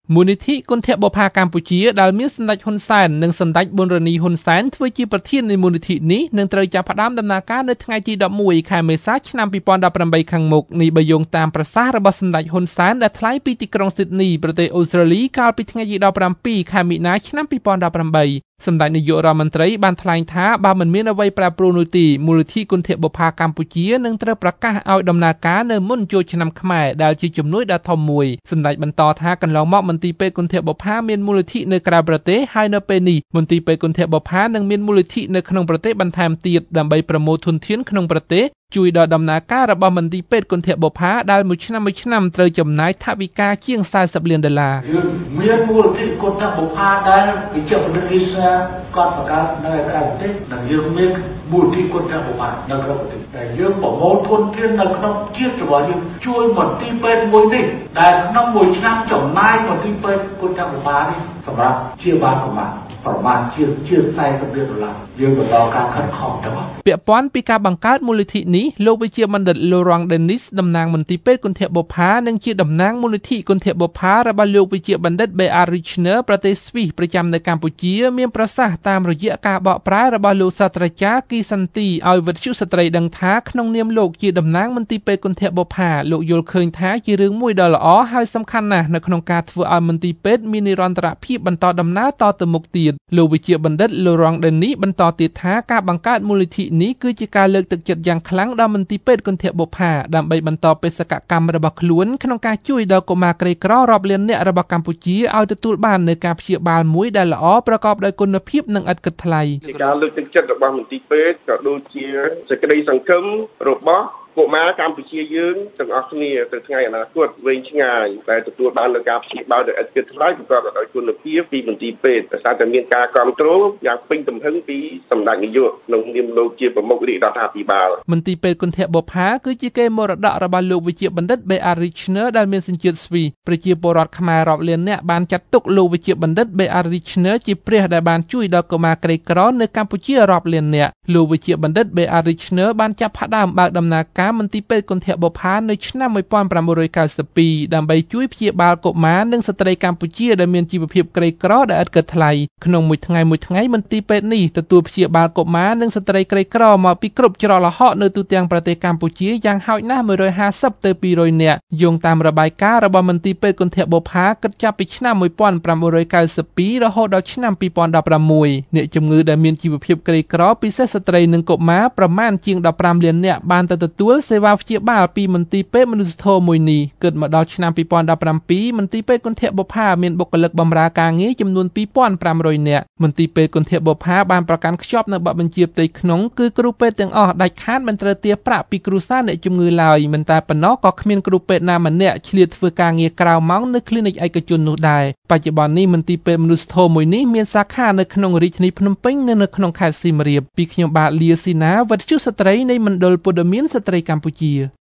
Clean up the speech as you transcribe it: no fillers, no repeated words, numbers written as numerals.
มูลนิธิกุนเทบพากัมพูชีได้มีสำนักฮุนแซนនិងសម្ដេចប៊ុនរនីហ៊ុនសែនធ្វើជាប្រធាននៃមូលនិធិនេះនឹងត្រូវចាប់ផ្ដើមដំណើរការនៅថ្ងៃទី11ខែមេសាឆ្នាំ2018ខាងមុខនេះបើយោងតាមប្រសាសន៍របស់សម្ដេចហ៊ុនសែនដែលថ្លែងពីទីក្រុងស៊ីដនីប្រទេសអូស្ត្រាលីកាលពីថ្ងៃទី17ខែមីនាឆ្នាំ2018សម្ដេចនាយករដ្ឋមន្ត្រីបានថ្លែងថាបើមិនមានអ្វីប្រែប្រួលនោះទេមូលនិធិគុនធបុប្ផាកម្ពុជានឹងត្រូវប្រកាសឲ្យដំណើរការនៅមុនចូលឆ្នាំខ្មែរដែលជាជំនួយដ៏ធំមួយសម្ដេចបន្តថាកន្លងមកមន្ទីរពេទ្យគុនធបុប្ផាមានមូលនិធិនៅក្រៅប្រទេសហើយនៅពេលនេះមន្ទីរពេទ្យគុនធបុប្ផានឹងមានមូលនិធិនៅក្នុងប្រទេសបន្ថែមទៀតដើម្បីប្រមូលធនធានក្នុងប្រទេសជួយដល់ដំណើរការរបស់មន្ទីរពេទ្យគុនធបុប្ផាដែលមួយឆ្នាំត្រូវចំណាយថវិកាជាង$40 លានមានមូលនិធិគុនធបុប្ផាដែលវិជ្ជាបណ្ឌិតវិសាគាត់បង្កើតនៅក្រៅប្រទេសដែលយើងមានមូលនិធិគុនធបុប្ផានៅក្នុងប្រទេសតែយើងប្រមូលធនធាននៅក្នុងជាតិរបស់យើងជួយមន្ទីរពេទ្យមួយនេះដែលក្នុងមួយឆ្នាំចំណាយមន្ទីរពេទ្យគុនធបុប្ផានេះសម្រាប់ជាបាលកុមារប្រមាណជា$40 លានយើងបន្តការខិតខំទៅពាក់ព័ន្ធពីការបង្កើតមូលនិធិនេះលោកវិជ្ជាបណ្ឌិត Laurent Denis តំណាងមន្ទីរពេទ្យគុនធបុប្ផានិងជាតំណាងមូលនិធិគុនធបុប្ផារបស់លោកវិជ្ជាបណ្ឌិត B.R. Richner ប្រទេសស្វីសប្រចាំនៅកម្ពុជាមានប្រសាសន៍តាមរយៈការបកប្រែរបស់លោកសាស្ត្រាចារ្យគីសាន់ទីឲ្យវិទ្យុស្ត្រីដឹងថាក្នុងនាមលោកជាតំណាងមន្ទីរពេទ្យគុនធបុប្ផាលោកយល់ឃើញថាជារឿងមួយដ៏ល្អហើយសំខាន់ណាស់នៅក្នុងការធ្វើឲ្យមន្ទីរពេទ្យមាននិរន្តរភាពបន្តដំណើរតទៅមុខទៀតលោកវិជ្ជាបណ្ឌិត Laurent Denis បន្តទៀតថាការបង្កើតមូលនិធិនេះគឺជាការលើកទឹកចិត្តយ៉ាងខ្លាំងដល់មន្ទីរពេទ្យគុនធបុប្ផាដើម្បីបន្តបេសកកម្មរបស់ខ្លួនក្នុងការជួយដល់កុមារក្រីក្ររាប់លាននាក់របស់កម្ពុជាឲ្យទទួលបាននូវការព្យាបាលមួយដែលល្អប្រកបដោយគុណភាពនិងឥតគិតថ្លៃការលើកទឹកចិត្តរបស់មន្ទីរពេទ្យក៏ដូចជាសេចក្តីសង្ឃឹមរបស់កុមារកម្ពុជាយើងទាំងអស់គ្នាទៅថ្ងៃអនាគតវែងឆ្ងាយដែលទទួលបាននូវការព្យាបាលដោយឥតគិតថ្លៃប្រកបដោយគុណភាពពីមន្ទីរពេទ្យដោយសារតែមានការគ្រប់គ្រងយ៉ាងពេញទំហឹងពីសម្ដេចនាយកក្នុងនាមលោកជាប្រមុខរាជរដ្ឋាភិបាលមន្ទីរពេទ្យគុនធបុប្ផាគឺជាកេរមរតករបស់លោកវិជ្ជាបណ្ឌិត B.R. Richner ដែលមានសញ្ជាតិស្វីសប្រជាពលរដ្ឋខ្មែររាប់លាននាក់បានចាត់ទុកលោកវិជ្ជាបណ្ឌិត B.R. Richner ជាព្រះដែលបានជួយដល់កុមារក្រីក្រនៅកម្ពុជារាប់លាននាក់លោកវិជ្ជាបណ្ឌិត B.R. Richner បានចាប់ផ្ដើមបើកដំណើរការមន្ទីរពេទ្យគុនធបុប្ផានៅឆ្នាំ1992ដើម្បីជួយព្យាបាលកុមារនិងស្ត្រីកម្ពុជាដែលមានជីវភាពក្រីក្រដែលឥតគិតថ្លៃក្នុងមួយថ្ងៃមន្ទីរពេទ្យនេះទទួលព្យាបាលកុមារនិងស្ត្រីក្រីក្រមកពីគ្រប់ច្រកល្ហកនៅទូទាំងប្រទេសកម្ពុជាយ៉ាងហោចណាស់150ទៅ200នាក់យោងតាមរបាយការណ៍របស់មន្ទីរពេទ្យគុនធបុប្ផាគិតចាប់ពីឆ្នាំ1992រហូតដល់ឆ្នាំ2016អ្នកជំងឺដែលមានជីវភាពក្រីក្រពិសេសស្ត្រីនិងកុមារប្រមាណជាង15លាននាក់បានទៅទទួលសេវាព្យាបាលពីមន្ទីរពេទ្យមនុស្សធម៌មួយនេះគិតមកដល់ឆ្នាំ2017មន្ទីរពេទ្យគុនធបុប្ផាមានបុគ្គលិកបម្រើការងារចំនួន2500នាក់មន្ទីរពេទ្យគុនធបុប្ផាបានប្រកាន់ខ្ជាប់នៅបទបញ្ជាផ្ទៃក្នុងគឺគ្រូពេទ្យទាំងអស់ដាច់ខាតមិនត្រូវទារប្រាក់ពីគ្រួសារអ្នកជំងឺឡើយមិនតែប៉ុណ្ណោះក៏គ្មានគ្រូពេទ្យណាម្នាក់ឆ្លៀតធ្វើការងារក្រៅម៉ោងនៅគ្លីនិកឯកជននោះដែរបច្ចុប្បន្ននេះមន្ទីរពេទ្យមនុស្សធម៌មួយនេះមានសាខានៅក្នុងរាជធានីភ្នំពេញនិងនៅក្នុងខេត្តសៀមរាបពីខ្ញុំបាទលាស៊ីណាវិទ្យុស្ត្រីនៃមណ្ឌលព័ត៌មានស្ត្រីកម្ពុជា